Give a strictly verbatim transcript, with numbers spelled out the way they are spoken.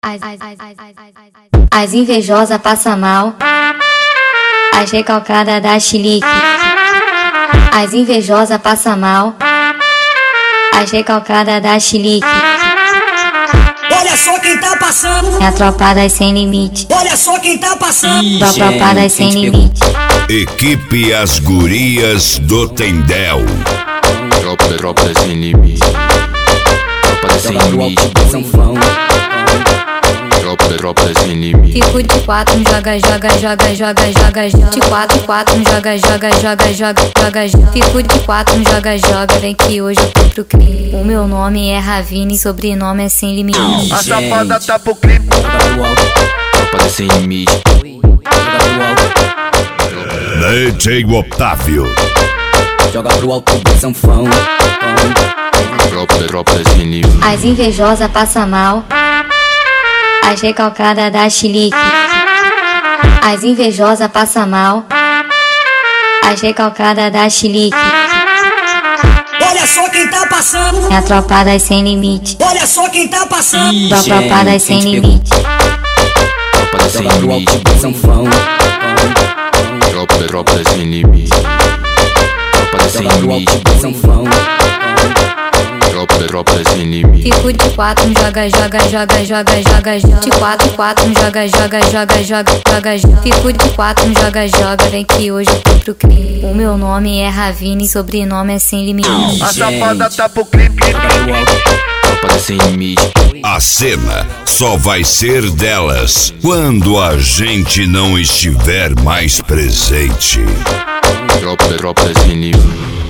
As, as, as, as, as invejosas passa mal, as recalcadas da chilique. As invejosas passa mal, as recalcadas da chilique. Olha só quem tá passando, é a tropa das sem limite. Olha só quem tá passando, da tropa das sem limite. Equipe As Gurias do Tendel. Tropa, tropa das sem limite. Tropa das sem limite. Tropa, tropa das sem limite. Fico de quatro, joga, joga, joga, joga, joga, joga. De quatro, quatro, joga, joga, joga, joga, joga, joga. Fico de quatro, joga, joga. Vem que hoje eu tô pro crime. O meu nome é Ravine, sobrenome é Sem Limite. A safada tá pro crime. Tropa das sem limite. D J Otávio. Joga pro alto do sanfão. Tropa, tropa das sem limite. As invejosas passa mal, as recalcadas da chilique. As invejosas passa mal, as recalcadas da chilique. olha só quem tá passando, é a tropa das sem limite. Olha só quem tá passando, da tropa das sem limite. Tropa das sem Joga pro limite. alto do sanfão. Tropa, tropa das sem limite. Tropa das sem Joga pro limite. alto do sanfão. Tropa, tropa das sem limite. Fico de quatro, joga, joga, joga, joga, joga, joga. De quatro, quatro, joga, joga, joga, joga, joga, joga. Fico de quatro, joga, joga. Vem que hoje eu tô pro crime. O meu nome é Ravine, sobrenome é Sem Limite. A safada tá pro crime. Tropa das sem limite. A cena só vai ser delas quando a gente não estiver mais presente. Tropa, tropa das sem limite.